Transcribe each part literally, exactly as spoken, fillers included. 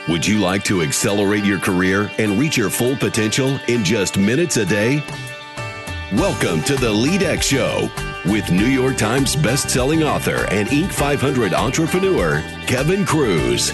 Would you like to accelerate your career and reach your full potential in just minutes a day? Welcome to the LeadX Show with New York Times best-selling author and Inc five hundred entrepreneur, Kevin Kruse.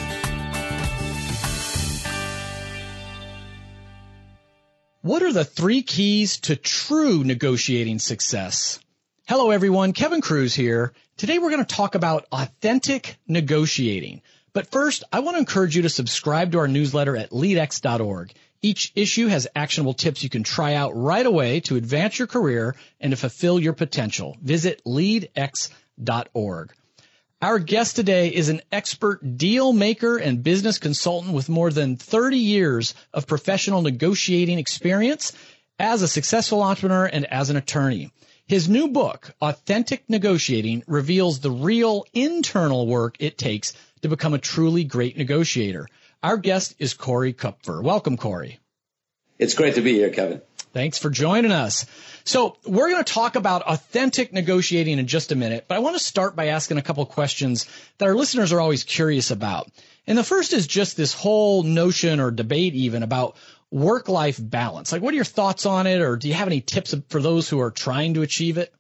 What are the three keys to true negotiating success? Hello, everyone. Kevin Kruse here. Today, we're going to talk about authentic negotiating. But first, I want to encourage you to subscribe to our newsletter at lead x dot org. Each issue has actionable tips you can try out right away to advance your career and to fulfill your potential. Visit lead x dot org. Our guest today is an expert deal maker and business consultant with more than thirty years of professional negotiating experience as a successful entrepreneur and as an attorney. His new book, Authentic Negotiating, reveals the real internal work it takes to become a truly great negotiator. Our guest is Corey Kupfer. Welcome, Corey. It's great to be here, Kevin. Thanks for joining us. So we're going to talk about authentic negotiating in just a minute, but I want to start by asking a couple questions that our listeners are always curious about. And the first is just this whole notion or debate even about work-life balance. Like, what are your thoughts on it, or do you have any tips for those who are trying to achieve it?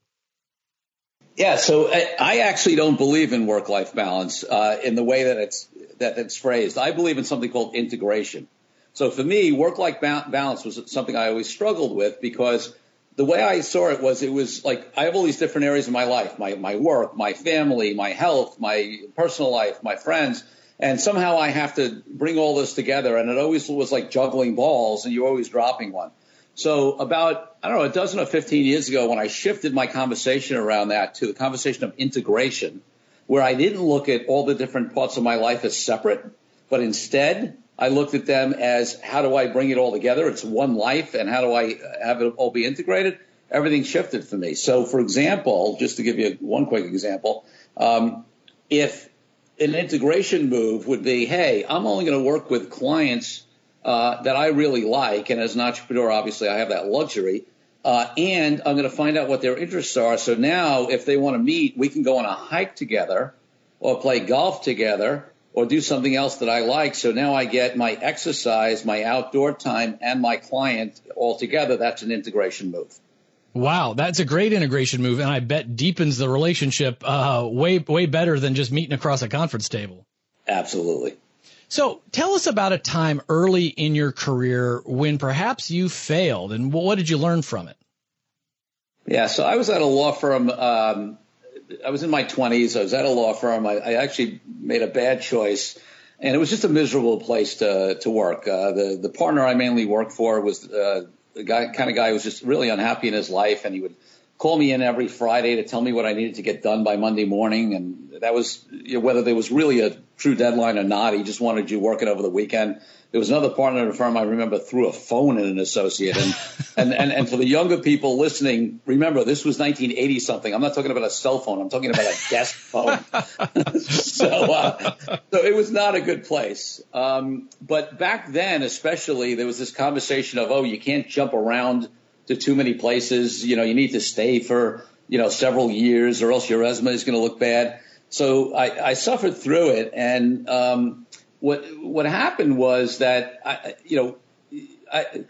Yeah, so I, I actually don't believe in work-life balance uh, in the way that it's that it's phrased. I believe in something called integration. So for me, work-life ba- balance was something I always struggled with, because the way I saw it was it was like I have all these different areas of my life, my, my work, my family, my health, my personal life, my friends, and somehow I have to bring all this together, and it always was like juggling balls, and you're always dropping one. So about, I don't know, a dozen or fifteen years ago, when I shifted my conversation around that to the conversation of integration, where I didn't look at all the different parts of my life as separate, but instead I looked at them as, how do I bring it all together? It's one life, and how do I have it all be integrated? Everything shifted for me. So, for example, just to give you one quick example, um, if an integration move would be, hey, I'm only going to work with clients Uh, that I really like, and as an entrepreneur, obviously, I have that luxury, uh, and I'm going to find out what their interests are. So now, if they want to meet, we can go on a hike together, or play golf together, or do something else that I like. So now I get my exercise, my outdoor time, and my client all together. That's an integration move. Wow, that's a great integration move, and I bet deepens the relationship uh, way, way better than just meeting across a conference table. Absolutely. So tell us about a time early in your career when perhaps you failed, and what did you learn from it? Yeah, so I was at a law firm. Um, I was in my twenties. I was at a law firm. I, I actually made a bad choice, and it was just a miserable place to to work. Uh, the the partner I mainly worked for was uh, the guy, kind of guy who was just really unhappy in his life, and he would call me in every Friday to tell me what I needed to get done by Monday morning. And that was, you know, whether there was really a true deadline or not, he just wanted you working over the weekend. There was another partner in the firm I remember threw a phone at an associate. And, and, and, and for the younger people listening, remember, this was nineteen eighty something. I'm not talking about a cell phone. I'm talking about a desk phone. so, uh, so it was not a good place. Um, but back then, especially, there was this conversation of, oh, you can't jump around to too many places. You know, you need to stay for, you know, several years, or else your resume is going to look bad. So I, I suffered through it. And um, what what happened was that, I, you know, I,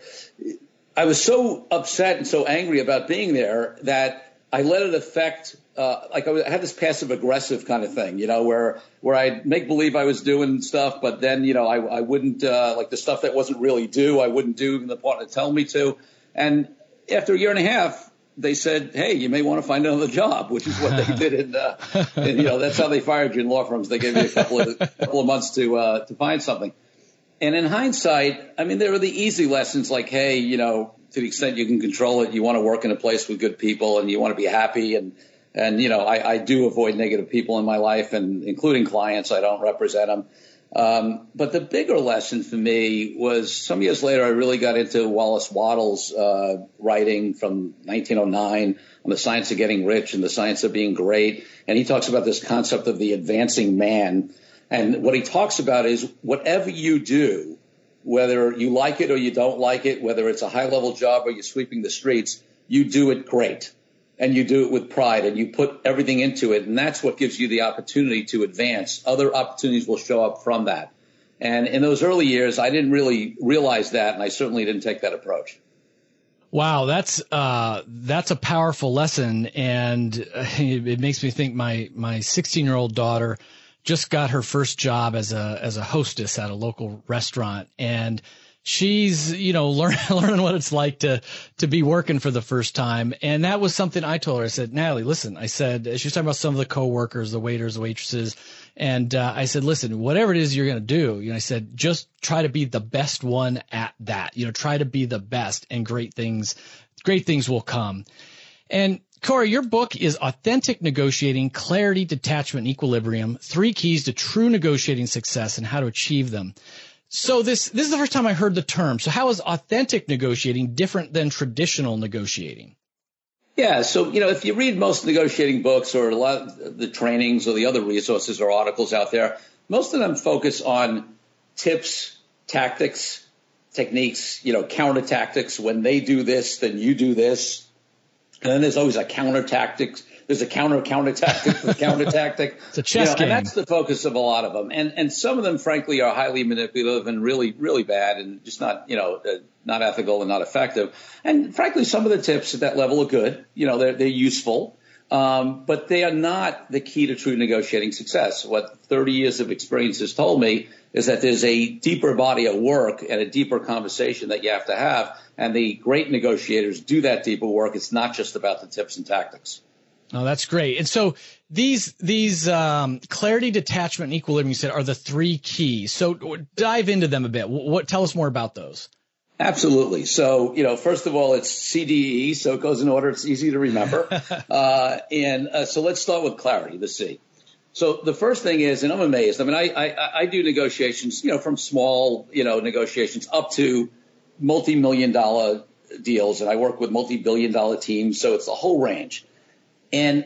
I was so upset and so angry about being there that I let it affect, uh, like I, was, I had this passive aggressive kind of thing, you know, where where I'd make believe I was doing stuff, but then, you know, I, I wouldn't, uh, like the stuff that wasn't really due, I wouldn't do even the partner tell me to. And after a year and a half, they said, hey, you may want to find another job, which is what they did. In, uh, and, you know, that's how they fired you in law firms. They gave you a couple of, couple of months to uh, to find something. And in hindsight, I mean, there were the easy lessons like, hey, you know, to the extent you can control it, you want to work in a place with good people and you want to be happy. And, and you know, I, I do avoid negative people in my life, and including clients. I don't represent them. Um, but the bigger lesson for me was some years later, I really got into Wallace Wattles' uh, writing from nineteen oh nine on the science of getting rich and the science of being great. And he talks about this concept of the advancing man. And what he talks about is whatever you do, whether you like it or you don't like it, whether it's a high-level job or you're sweeping the streets, you do it great. And you do it with pride, and you put everything into it. And that's what gives you the opportunity to advance. Other opportunities will show up from that. And in those early years, I didn't really realize that, and I certainly didn't take that approach. Wow, that's uh, that's a powerful lesson, and it, it makes me think my my sixteen-year-old daughter just got her first job as a as a hostess at a local restaurant, and she's, you know, learn, learning what it's like to, to be working for the first time. And that was something I told her. I said, Natalie, listen, I said, she was talking about some of the coworkers, the waiters, the waitresses. And, uh, I said, listen, whatever it is you're going to do, you know, I said, just try to be the best one at that, you know, try to be the best, and great things, great things will come. And Corey, your book is Authentic Negotiating, Clarity, Detachment, and Equilibrium, Three Keys to True Negotiating Success and How to Achieve Them. So this, this is the first time I heard the term. So how is authentic negotiating different than traditional negotiating? Yeah. So, you know, if you read most negotiating books or a lot of the trainings or the other resources or articles out there, most of them focus on tips, tactics, techniques, you know, counter tactics. When they do this, then you do this. And then there's always a counter tactics. There's a counter counter tactic for the counter tactic. It's a chess you know, game. And that's the focus of a lot of them. And and some of them, frankly, are highly manipulative and really, really bad and just not, you know, uh, not ethical and not effective. And frankly, some of the tips at that level are good. You know, they're, they're useful. Um, but they are not the key to true negotiating success. What thirty years of experience has told me is that there's a deeper body of work and a deeper conversation that you have to have. And the great negotiators do that deeper work. It's not just about the tips and tactics. Oh, that's great. And so these these um, clarity, detachment, and equilibrium, you said, are the three keys. So dive into them a bit. What, what tell us more about those? Absolutely. So, you know, first of all, it's C D E, so it goes in order. It's easy to remember. uh, and uh, so let's start with clarity, the C. So the first thing is, and I'm amazed. I mean, I, I I do negotiations, you know, from small, you know, negotiations up to multi-million dollar deals, and I work with multi-billion dollar teams, so it's the whole range. And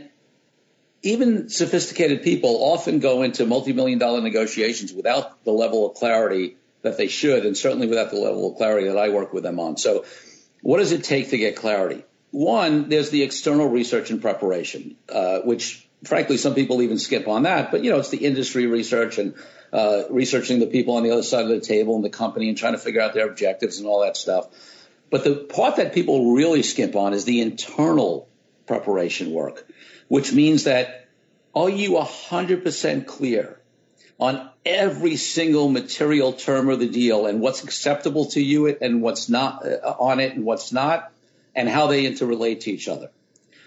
even sophisticated people often go into multi-million dollar negotiations without the level of clarity that they should, and certainly without the level of clarity that I work with them on. So what does it take to get clarity? One, there's the external research and preparation, uh, which frankly, some people even skip on that. But, you know, it's the industry research and uh, researching the people on the other side of the table and the company and trying to figure out their objectives and all that stuff. But the part that people really skip on is the internal preparation work, which means that are you one hundred percent clear on every single material term of the deal and what's acceptable to you and what's not uh, on it and what's not, and how they interrelate to each other.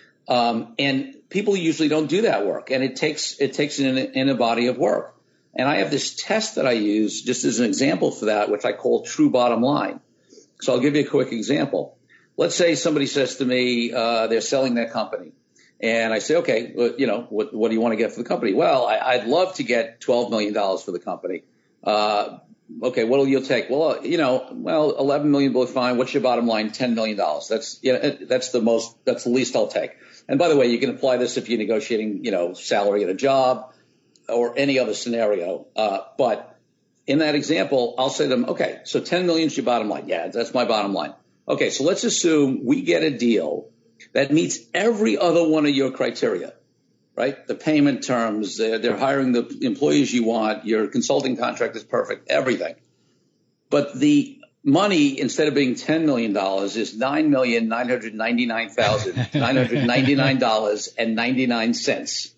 Um, and people usually don't do that work, and it takes it takes in a, in a body of work. And I have this test that I use just as an example for that, which I call true bottom line. So I'll give you a quick example. Let's say somebody says to me, uh, they're selling their company. And I say, okay, well, you know, what, what do you want to get for the company? Well, I, I'd love to get twelve million dollars for the company. Uh, okay, what will you take? Well, uh, you know, well, eleven million dollars, fine. What's your bottom line? ten million dollars. That's, you know, that's the most, that's the least I'll take. And by the way, you can apply this if you're negotiating, you know, salary at a job or any other scenario. Uh, but in that example, I'll say to them, okay, so ten million is your bottom line. Yeah, that's my bottom line. Okay, so let's assume we get a deal that meets every other one of your criteria, right? The payment terms, they're, they're hiring the employees you want, your consulting contract is perfect, everything. But the money, instead of being ten million dollars, is nine million nine hundred ninety-nine thousand nine hundred ninety-nine dollars and ninety-nine cents.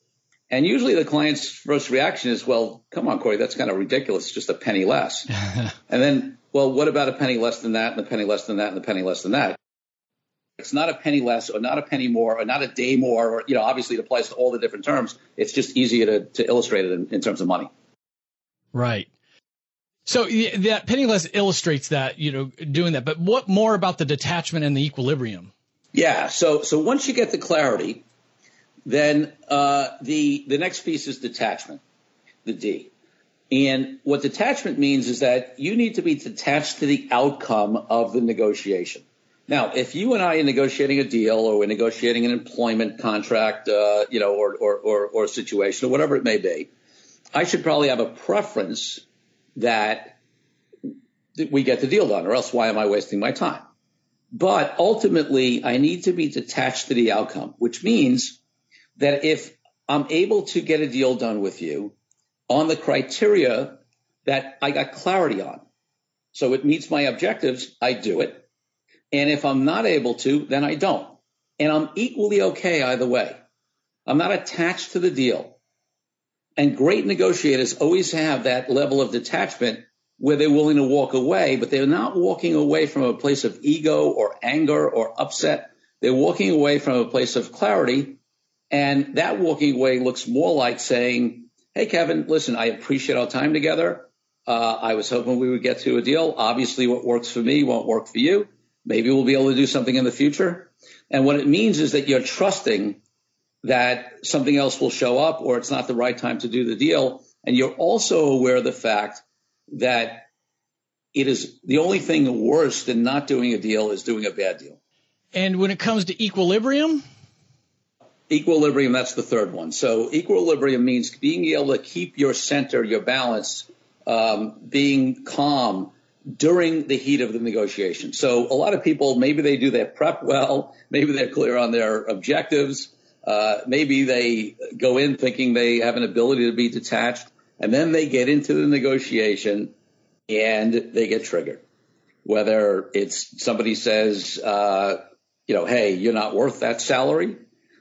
And usually the client's first reaction is, well, come on, Corey, that's kind of ridiculous, just a penny less. And then, well, what about a penny less than that and a penny less than that and a penny less than that? It's not a penny less or not a penny more or not a day more, or, you know, obviously it applies to all the different terms. It's just easier to, to illustrate it in, in terms of money. Right. So that penny less illustrates that, you know, doing that. But what more about the detachment and the equilibrium? Yeah. So, so once you get the clarity, then uh, the the next piece is detachment, the D. And what detachment means is that you need to be detached to the outcome of the negotiation. Now, if you and I are negotiating a deal or we're negotiating an employment contract, uh, you know, or, or, or, or situation or whatever it may be, I should probably have a preference that we get the deal done, or else why am I wasting my time? But ultimately, I need to be detached to the outcome, which means that if I'm able to get a deal done with you on the criteria that I got clarity on. So it meets my objectives, I do it. And if I'm not able to, then I don't. And I'm equally okay either way. I'm not attached to the deal. And great negotiators always have that level of detachment where they're willing to walk away, but they're not walking away from a place of ego or anger or upset. They're walking away from a place of clarity. And that walking away looks more like saying, hey, Kevin, listen, I appreciate our time together. Uh, I was hoping we would get to a deal. Obviously, what works for me won't work for you. Maybe we'll be able to do something in the future. And what it means is that you're trusting that something else will show up or it's not the right time to do the deal. And you're also aware of the fact that it is the only thing worse than not doing a deal is doing a bad deal. And when it comes to equilibrium? Equilibrium, that's the third one. So equilibrium means being able to keep your center, your balance, um, being calm during the heat of the negotiation. So a lot of people, maybe they do their prep well, maybe they're clear on their objectives, uh, maybe they go in thinking they have an ability to be detached, and then they get into the negotiation and they get triggered. Whether it's somebody says, uh, you know, hey, you're not worth that salary,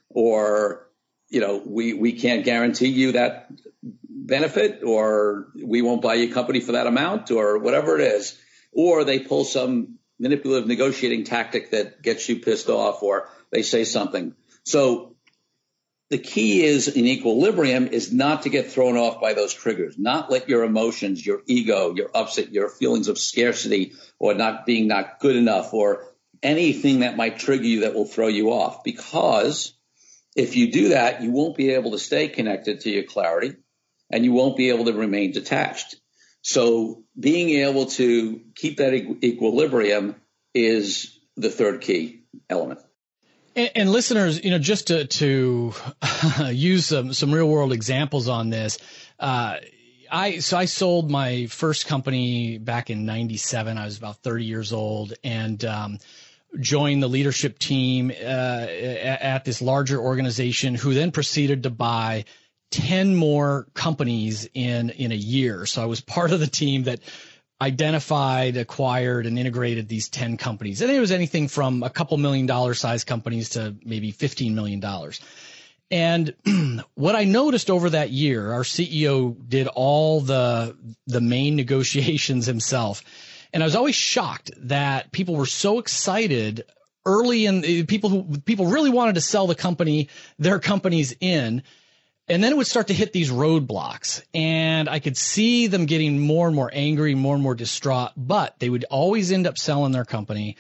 or, you know, we, we can't guarantee you that benefit, or we won't buy your company for that amount, or whatever it is, or they pull some manipulative negotiating tactic that gets you pissed off, or they say something. So the key is in equilibrium is not to get thrown off by those triggers, not let your emotions, your ego, your upset, your feelings of scarcity or not being not good enough or anything that might trigger you that will throw you off. Because if you do that, you won't be able to stay connected to your clarity and you won't be able to remain detached. So being able to keep that equilibrium is the third key element. And, and listeners, you know, just to, to use some, some real world examples on this, uh, I, so I sold my first company back in ninety-seven. I was about thirty years old and, um, joined the leadership team, uh, at, at this larger organization who then proceeded to buy ten more companies in, in a year. So I was part of the team that identified, acquired, and integrated these ten companies. And it was anything from a couple million dollar size companies to maybe fifteen million dollars. And what I noticed over that year, our C E O did all the, the main negotiations himself. And I was always shocked that people were so excited early in people who people really wanted to sell the company, their companies in. And then it would start to hit these roadblocks, and I could see them getting more and more angry, more and more distraught, but they would always end up selling their company,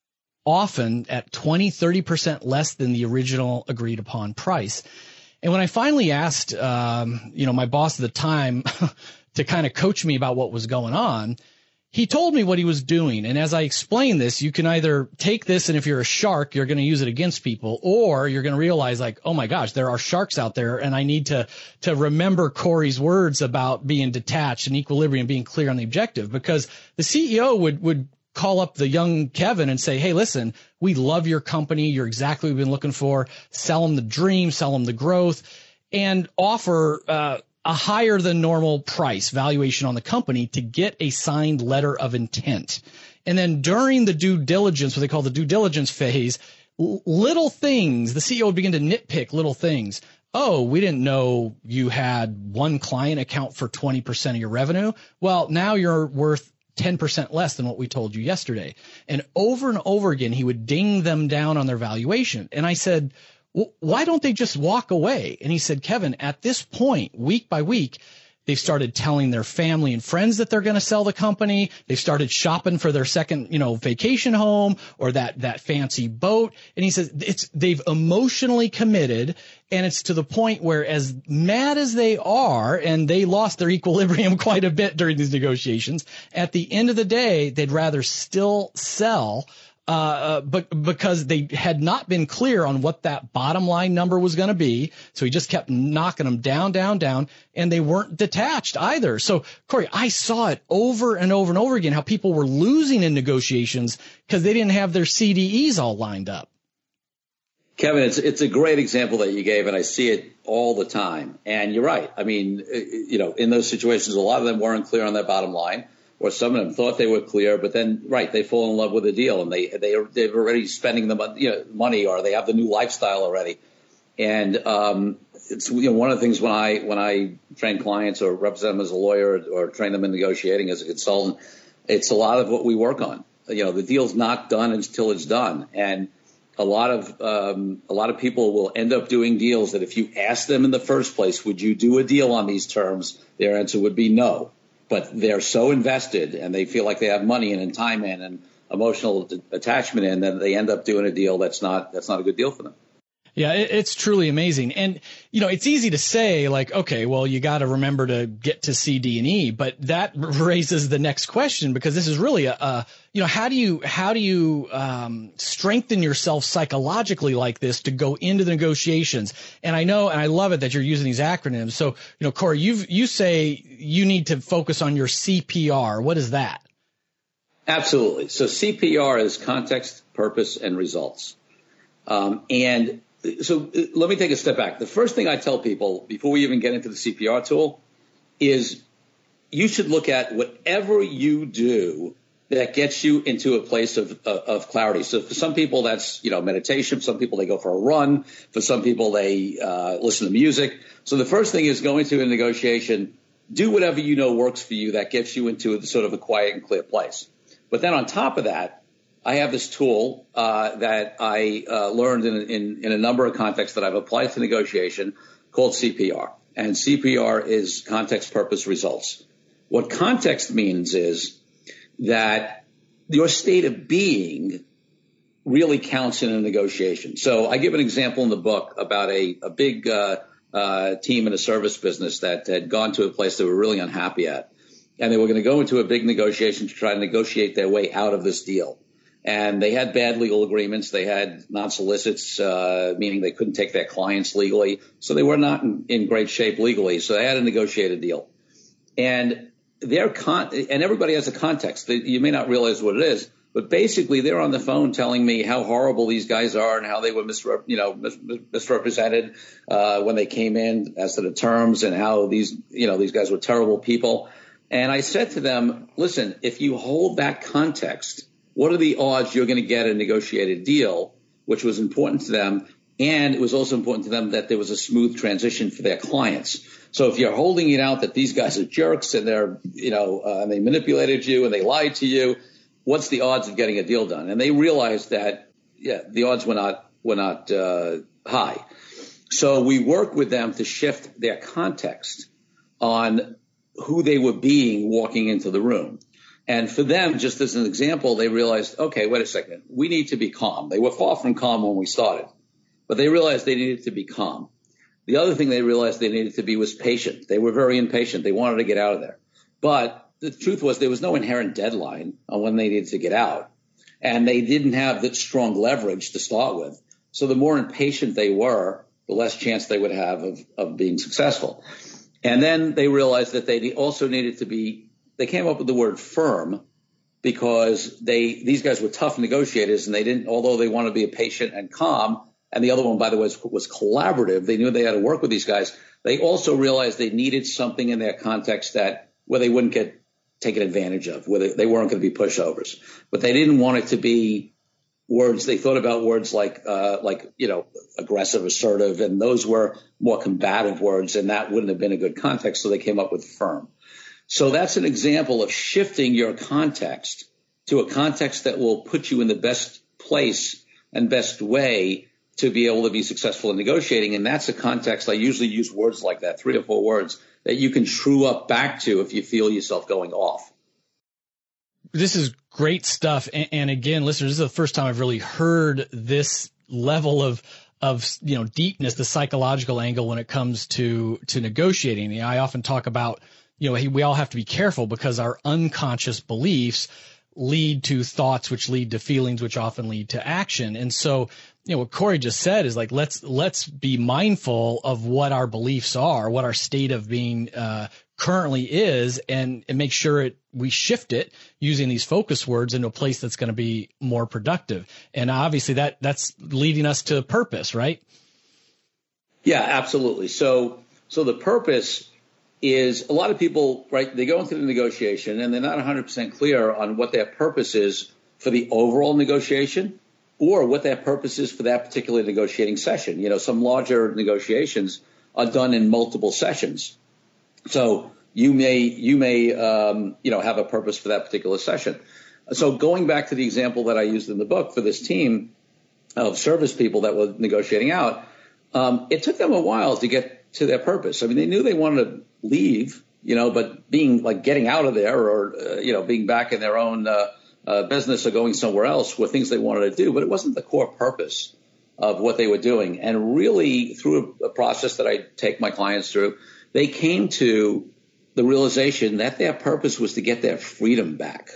often at twenty, thirty percent less than the original agreed upon price. And when I finally asked, um, you know, my boss at the time to kind of coach me about what was going on, he told me what he was doing. And as I explained this, you can either take this, and if you're a shark, you're going to use it against people, or you're going to realize like, oh my gosh, there are sharks out there. And I need to, to remember Corey's words about being detached and equilibrium, being clear on the objective, because the C E O would, would call up the young Kevin and say, hey, listen, we love your company. You're exactly what we've been looking for. Sell them the dream, sell them the growth, and offer, uh, a higher than normal price valuation on the company to get a signed letter of intent. And then during the due diligence, what they call the due diligence phase, little things, the C E O would begin to nitpick little things. Oh, we didn't know you had one client account for twenty percent of your revenue. Well, now you're worth ten percent less than what we told you yesterday. And over and over again, he would ding them down on their valuation. And I said, well, why don't they just walk away? And he said, Kevin, at this point, week by week, they've started telling their family and friends that they're going to sell the company. They've started shopping for their second, you know, vacation home or that, that fancy boat. And he says it's, they've emotionally committed. And it's to the point where as mad as they are, and they lost their equilibrium quite a bit during these negotiations, at the end of the day, they'd rather still sell Uh, but because they had not been clear on what that bottom line number was going to be. So he just kept knocking them down, down, down, and they weren't detached either. So, Corey, I saw it over and over and over again, how people were losing in negotiations because they didn't have their C D Es all lined up. Kevin, it's it's a great example that you gave, and I see it all the time. And you're right. I mean, you know, in those situations, a lot of them weren't clear on their bottom line, or some of them thought they were clear, but then, right, they fall in love with the deal, and they they are they're already spending the you know, money, or they have the new lifestyle already. And um, it's you know one of the things when I when I train clients or represent them as a lawyer or train them in negotiating as a consultant, it's a lot of what we work on. You know, the deal's not done until it's done, and a lot of um, a lot of people will end up doing deals that if you ask them in the first place, would you do a deal on these terms? Their answer would be no. But they're so invested and they feel like they have money in and time in and emotional attachment in that they end up doing a deal that's not that's not a good deal for them. Yeah, it, it's truly amazing. And, you know, it's easy to say like, okay, well, you got to remember to get to C, D, and E. But that raises the next question, because this is really a, a you know, how do you how do you um, strengthen yourself psychologically like this to go into the negotiations? And I know, and I love it that you're using these acronyms. So, you know, Corey, you you say you need to focus on your C P R. What is that? Absolutely. So C P R is context, purpose, and results. Um, and So let me take a step back. The first thing I tell people before we even get into the C P R tool is you should look at whatever you do that gets you into a place of, of, of clarity. So for some people, that's, you know, meditation. For some people, they go for a run. For some people, they uh, listen to music. So the first thing is going to a negotiation, do whatever you know works for you that gets you into a, sort of a quiet and clear place. But then on top of that, I have this tool uh, that I uh, learned in, in, in a number of contexts that I've applied to negotiation called C P R. And C P R is context, purpose, results. What context means is that your state of being really counts in a negotiation. So I give an example in the book about a, a big uh, uh, team in a service business that had gone to a place they were really unhappy at. And they were going to go into a big negotiation to try to negotiate their way out of this deal. And they had bad legal agreements. They had non-solicits, uh, meaning they couldn't take their clients legally. So they were not in, in great shape legally. So they had to negotiate a deal. And their con- and everybody has a context. You may not realize what it is, but basically they're on the phone telling me how horrible these guys are and how they were misrep- you know, mis- misrepresented uh, when they came in as to the terms, and how these, you know, these guys were terrible people. And I said to them, listen, if you hold that context, what are the odds you're going to get a negotiated deal, which was important to them. And it was also important to them that there was a smooth transition for their clients. So if you're holding it out that these guys are jerks and they're, you know, uh, and they manipulated you and they lied to you, what's the odds of getting a deal done? And they realized that, yeah, the odds were not, were not uh, high. So we worked with them to shift their context on who they were being walking into the room. And for them, just as an example, they realized, okay, wait a second, we need to be calm. They were far from calm when we started, but they realized they needed to be calm. The other thing they realized they needed to be was patient. They were very impatient. They wanted to get out of there. But the truth was there was no inherent deadline on when they needed to get out. And they didn't have that strong leverage to start with. So the more impatient they were, the less chance they would have of, of being successful. And then they realized that they also needed to be They came up with the word firm because they these guys were tough negotiators, and they didn't, although they wanted to be patient and calm, and the other one, by the way, was, was collaborative. They knew they had to work with these guys. They also realized they needed something in their context that where they wouldn't get taken advantage of, where they, they weren't going to be pushovers. But they didn't want it to be words. They thought about words like, uh, like you know, aggressive, assertive, and those were more combative words, and that wouldn't have been a good context. So they came up with firm. So that's an example of shifting your context to a context that will put you in the best place and best way to be able to be successful in negotiating. And that's a context. I usually use words like that, three or four words that you can true up back to if you feel yourself going off. This is great stuff. And, and again, listeners, this is the first time I've really heard this level of of, you know, deepness, the psychological angle when it comes to, to negotiating. You know, I often talk about, you know, we all have to be careful because our unconscious beliefs lead to thoughts, which lead to feelings, which often lead to action. And so, you know, what Corey just said is like, let's, let's be mindful of what our beliefs are, what our state of being, uh, currently is and, and make sure it we shift it using these focus words into a place that's going to be more productive. And obviously that that's leading us to purpose, right? Yeah, absolutely. So so the purpose is a lot of people, right, they go into the negotiation and they're not one hundred percent clear on what their purpose is for the overall negotiation or what their purpose is for that particular negotiating session. You know, some larger negotiations are done in multiple sessions. So you may, you may, um, you know, have a purpose for that particular session. So going back to the example that I used in the book for this team of service people that were negotiating out, um, it took them a while to get to their purpose. I mean, they knew they wanted to leave, you know, but being like getting out of there or, uh, you know, being back in their own uh, uh, business or going somewhere else were things they wanted to do, but it wasn't the core purpose of what they were doing. And really through a, a process that I take my clients through, they came to the realization that their purpose was to get their freedom back.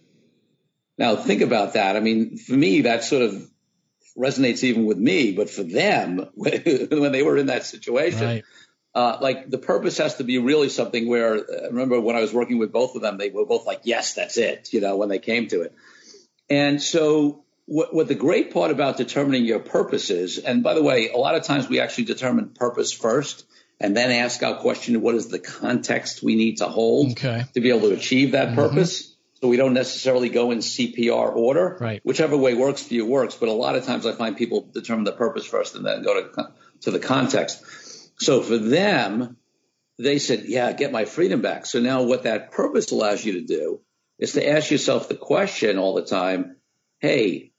Now, think about that. I mean, for me, that sort of resonates even with me, but for them, when they were in that situation, right. uh, like the purpose has to be really something where, I remember when I was working with both of them, they were both like, yes, that's it, you know, when they came to it. And so what, what the great part about determining your purpose is, and by the way, a lot of times we actually determine purpose first and then ask our question, what is the context we need to hold okay. to be able to achieve that mm-hmm. purpose? So we don't necessarily go in C P R order. Right. Whichever way works for you works. But a lot of times I find people determine the purpose first and then go to, to the context. So for them, they said, yeah, get my freedom back. So now what that purpose allows you to do is to ask yourself the question all the time, hey,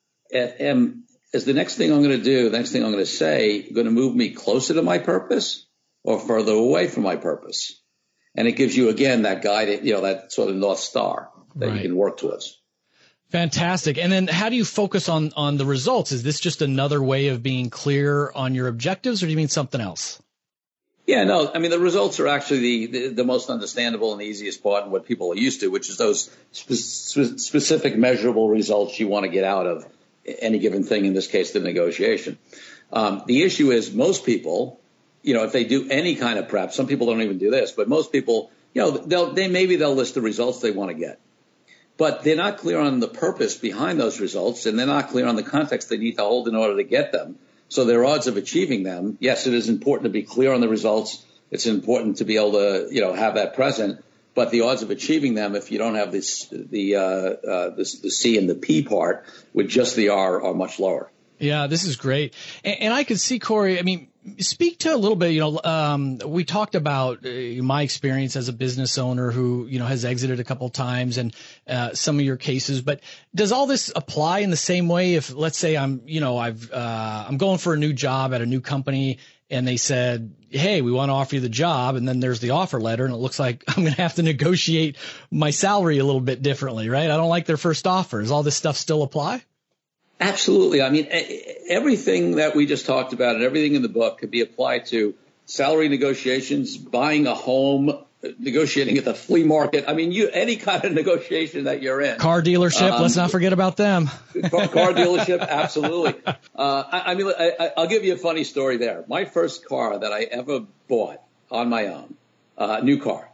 am, is the next thing I'm going to do, the next thing I'm going to say, going to move me closer to my purpose or further away from my purpose? And it gives you, again, that guide, you know, that sort of North Star that right. you can work towards. Fantastic. And then how do you focus on, on the results? Is this just another way of being clear on your objectives, or do you mean something else? Yeah, no, I mean, the results are actually the, the, the most understandable and the easiest part and what people are used to, which is those spe- specific measurable results you want to get out of any given thing, in this case, the negotiation. Um, the issue is most people, you know, if they do any kind of prep, some people don't even do this, but most people, you know, they'll, they maybe they'll list the results they want to get. But they're not clear on the purpose behind those results, and they're not clear on the context they need to hold in order to get them. So their odds of achieving them, yes, it is important to be clear on the results. It's important to be able to, you know, have that present. But the odds of achieving them, if you don't have this, the uh, uh, this, the C and the P part with just the R, are much lower. Yeah, this is great. And, and I could see, Corey, I mean, speak to a little bit, you know, um, we talked about uh, my experience as a business owner who, you know, has exited a couple of times and uh, some of your cases. But does all this apply in the same way if, let's say, I'm, you know, I've uh, I'm going for a new job at a new company and they said, hey, we want to offer you the job. And then there's the offer letter and it looks like I'm going to have to negotiate my salary a little bit differently, right? I don't like their first offer. Does all this stuff still apply? Absolutely. I mean, everything that we just talked about and everything in the book could be applied to salary negotiations, buying a home, negotiating at the flea market. I mean, you any kind of negotiation that you're in. Car dealership. Um, let's not forget about them. car, car dealership. Absolutely. Uh, I, I mean, I, I'll give you a funny story there. My first car that I ever bought on my own, uh, new car.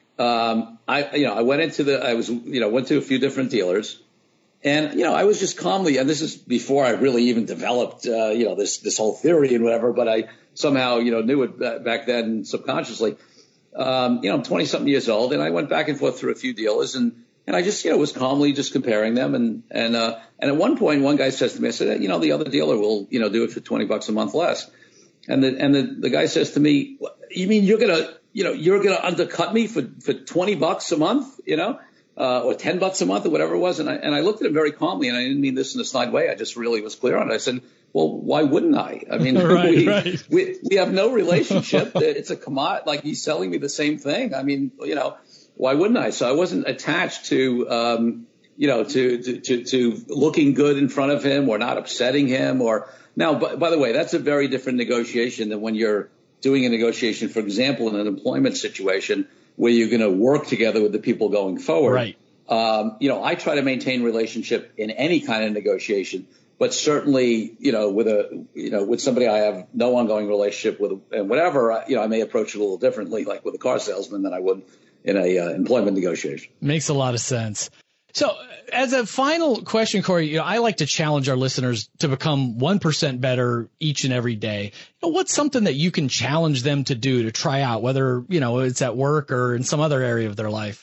Um, I, you know, I went into the, I was, you know, went to a few different dealers. And, you know, I was just calmly, and this is before I really even developed, uh, you know, this, this whole theory and whatever, but I somehow, you know, knew it back then subconsciously. Um, you know, I'm twenty something years old, and I went back and forth through a few dealers, and, and I just, you know, was calmly just comparing them. And, and, uh, and at one point, one guy says to me, I said, you know, the other dealer will, you know, do it for twenty bucks a month less. And the, and the, the guy says to me, you mean you're going to, you know, you're going to undercut me for, for twenty bucks a month, you know? Uh, or ten bucks a month or whatever it was. And I, and I looked at him very calmly, and I didn't mean this in a snide way. I just really was clear on it. I said, well, why wouldn't I? I mean, right, we, right. we, we have no relationship. It's a commodity. Like, he's selling me the same thing. I mean, you know, why wouldn't I? So I wasn't attached to, um, you know, to, to, to, to looking good in front of him or not upsetting him or now, by, by the way, that's a very different negotiation than when you're doing a negotiation, for example, in an employment situation where you're going to work together with the people going forward. Right. Um, you know, I try to maintain relationship in any kind of negotiation But certainly, you know, with a, you know, with somebody I have no ongoing relationship with and whatever, you know, I may approach it a little differently, like with a car salesman than I would in a uh, employment negotiation. Makes a lot of sense. So as a final question, Corey, you know, I like to challenge our listeners to become one percent better each and every day. You know, what's something that you can challenge them to do, to try out, whether, you know, it's at work or in some other area of their life?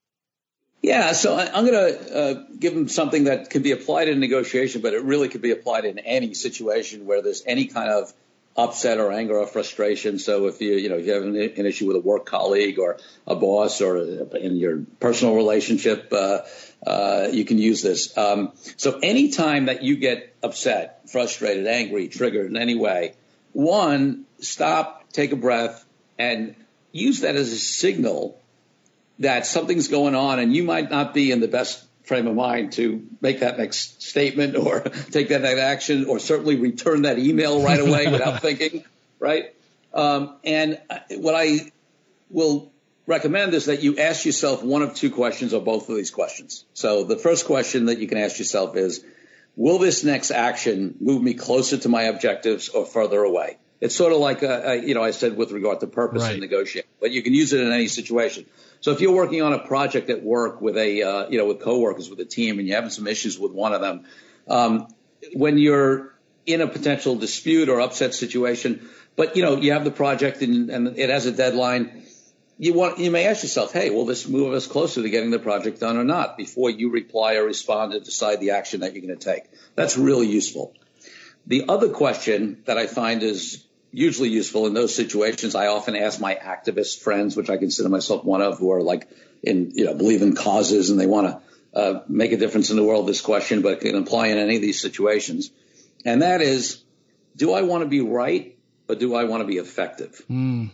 Yeah, so I, I'm going to uh, give them something that can be applied in negotiation, but it really could be applied in any situation where there's any kind of upset or anger or frustration. So if you, you know, if you have an, an issue with a work colleague or a boss or in your personal relationship, uh, uh, you can use this. Um, so anytime that you get upset, frustrated, angry, triggered in any way, one, stop, take a breath, and use that as a signal that something's going on and you might not be in the best frame of mind to make that next statement or take that next action or certainly return that email right away without thinking, right? Um, and what I will recommend is that you ask yourself one of two questions or both of these questions. So the first question that you can ask yourself is, will this next action move me closer to my objectives or further away? It's sort of like, a, a, you know, I said with regard to purpose right. and negotiating, but you can use it in any situation. So if you're working on a project at work with a, uh, you know, with coworkers, with a team, and you're having some issues with one of them, um, when you're in a potential dispute or upset situation, but, you know, you have the project and, and it has a deadline, you want, you may ask yourself, hey, will this move us closer to getting the project done or not before you reply or respond and decide the action that you're going to take? That's really useful. The other question that I find is usually useful in those situations, I often ask my activist friends, which I consider myself one of, who are like in, you know, believe in causes and they want to uh, make a difference in the world, this question, but can apply in any of these situations. And that is, do I want to be right or do I want to be effective? Mm.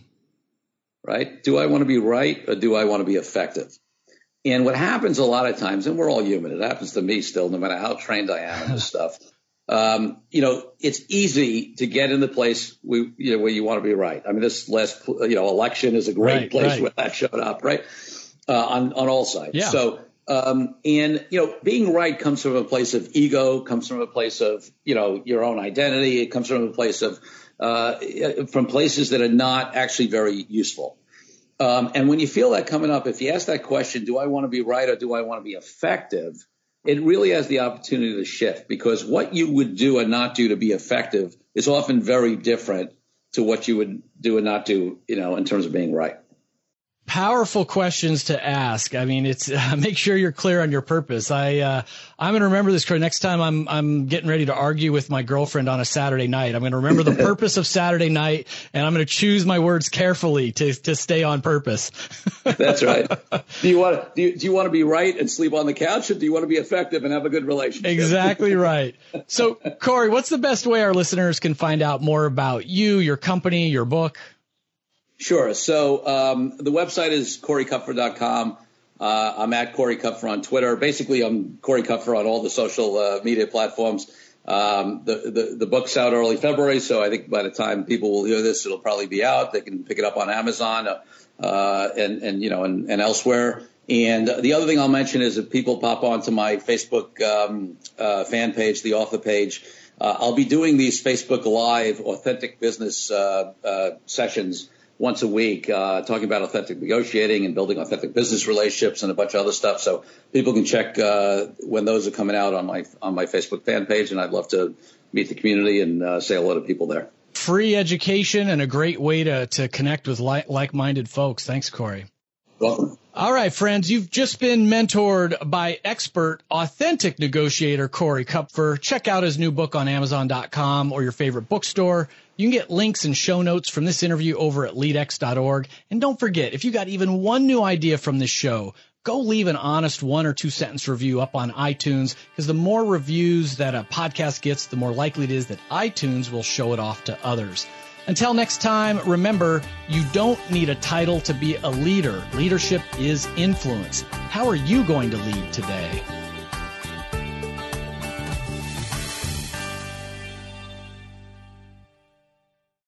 Right? Do I want to be right or do I want to be effective? And what happens a lot of times, and we're all human, it happens to me still, no matter how trained I am in this stuff. Um, you know, it's easy to get in the place we, you know, where you want to be right. I mean, this last, you know, election is a great right, place right. where that showed up, right? Uh, on, on all sides. Yeah. So, um, and, you know, being right comes from a place of ego, comes from a place of, you know, your own identity. It comes from a place of, uh, from places that are not actually very useful. Um, and when you feel that coming up, if you ask that question, do I want to be right or do I want to be effective? It really has the opportunity to shift, because what you would do and not do to be effective is often very different to what you would do and not do, you know, in terms of being right. Powerful questions to ask. I mean, it's uh, make sure you're clear on your purpose. I, uh, I'm going to remember this, Corey. Next time I'm, I'm getting ready to argue with my girlfriend on a Saturday night, I'm going to remember the purpose of Saturday night, and I'm going to choose my words carefully to, to stay on purpose. That's right. Do you want to, do you, do you want to be right and sleep on the couch, or do you want to be effective and have a good relationship? Exactly right. So, Corey, what's the best way our listeners can find out more about you, your company, your book? Sure. So um, the website is corey kupfer dot com. Uh, I'm at Corey Kupfer on Twitter. Basically, I'm Corey Kupfer on all the social uh, media platforms. Um, the, the, the book's out early February, so I think by the time people will hear this, it'll probably be out. They can pick it up on Amazon uh, and, and, you know, and, and elsewhere. And the other thing I'll mention is if people pop onto my Facebook um, uh, fan page, the author page, uh, I'll be doing these Facebook Live authentic business uh, uh, sessions once a week, uh, talking about authentic negotiating and building authentic business relationships and a bunch of other stuff. So people can check uh, when those are coming out on my on my Facebook fan page, and I'd love to meet the community and uh, say hello to people there. Free education and a great way to to connect with like, like-minded folks. Thanks, Corey. Welcome. All right, friends, you've just been mentored by expert, authentic negotiator Corey Kupfer. Check out his new book on amazon dot com or your favorite bookstore. You can get links and show notes from this interview over at lead x dot org. And don't forget, if you got even one new idea from this show, go leave an honest one or two sentence review up on iTunes, because the more reviews that a podcast gets, the more likely it is that iTunes will show it off to others. Until next time, remember, you don't need a title to be a leader. Leadership is influence. How are you going to lead today?